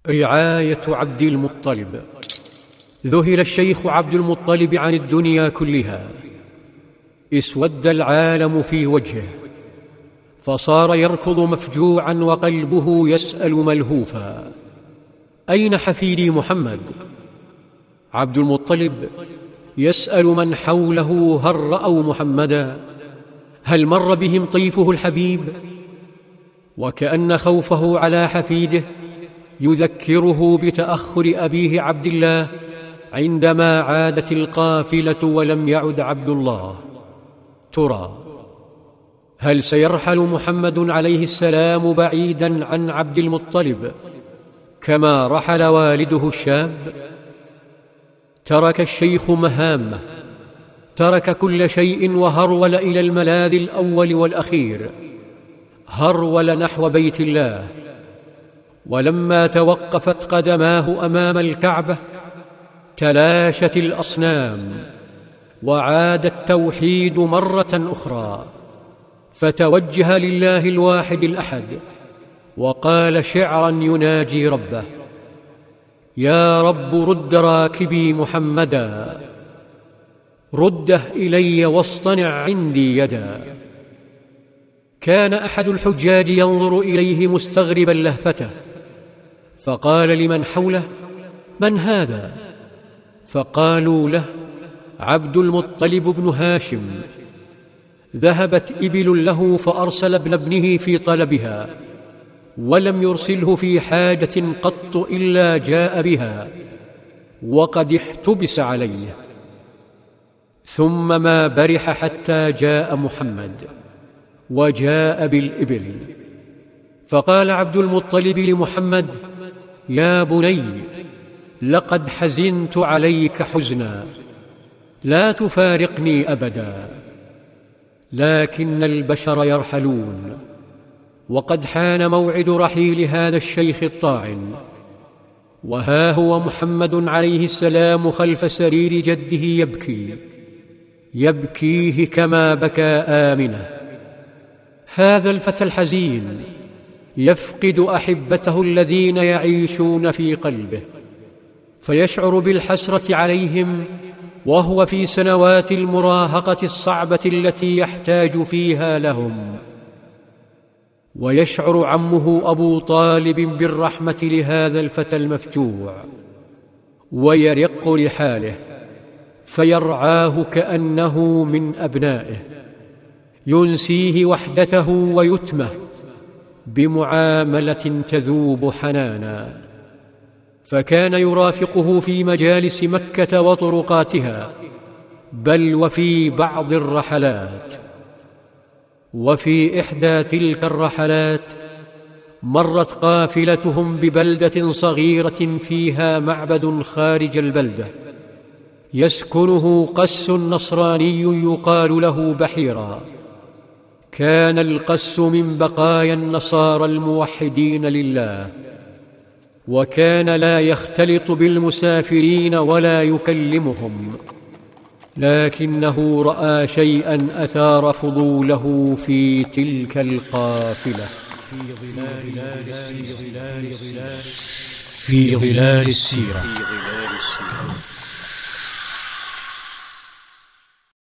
رعاية عبد المطلب. ذهل الشيخ عبد المطلب عن الدنيا كلها، اسود العالم في وجهه، فصار يركض مفجوعا وقلبه يسأل ملهوفا: أين حفيدي محمد؟ عبد المطلب يسأل من حوله: هل رأوا محمدا؟ هل مر بهم طيفه الحبيب؟ وكأن خوفه على حفيده يذكره بتأخر أبيه عبد الله عندما عادت القافلة ولم يعد عبد الله. ترى هل سيرحل محمد عليه السلام بعيدا عن عبد المطلب كما رحل والده الشاب؟ ترك الشيخ مهامه، ترك كل شيء وهرول إلى الملاذ الأول والأخير، هرول نحو بيت الله. ولما توقفت قدماه أمام الكعبة تلاشت الأصنام وعاد التوحيد مرة أخرى، فتوجه لله الواحد الأحد وقال شعرا يناجي ربه: يا رب رد راكبي محمدا، رده إلي واصطنع عندي يدا. كان أحد الحجاج ينظر إليه مستغربا لهفته، فقال لمن حوله: من هذا؟ فقالوا له: عبد المطلب بن هاشم، ذهبت إبل له فأرسل ابن ابنه في طلبها، ولم يرسله في حاجة قط إلا جاء بها، وقد احتبس عليه. ثم ما برح حتى جاء محمد وجاء بالإبل، فقال عبد المطلب لمحمد: يا بني، لقد حزنت عليك حزنا، لا تفارقني أبدا. لكن البشر يرحلون، وقد حان موعد رحيل هذا الشيخ الطاعن، وها هو محمد عليه السلام خلف سرير جده يبكي، يبكيه كما بكى آمنة. هذا الفتى الحزين يفقد أحبته الذين يعيشون في قلبه، فيشعر بالحسرة عليهم وهو في سنوات المراهقة الصعبة التي يحتاج فيها لهم. ويشعر عمه أبو طالب بالرحمة لهذا الفتى المفجوع، ويرق لحاله فيرعاه كأنه من أبنائه، ينسيه وحدته ويتمه بمعاملة تذوب حنانا. فكان يرافقه في مجالس مكة وطرقاتها، بل وفي بعض الرحلات. وفي إحدى تلك الرحلات مرت قافلتهم ببلدة صغيرة فيها معبد خارج البلدة يسكنه قس نصراني يقال له بحيرا. كان القس من بقايا النصارى الموحدين لله، وكان لا يختلط بالمسافرين ولا يكلمهم، لكنه رأى شيئا أثار فضوله في تلك القافلة. في ظلال السيرة.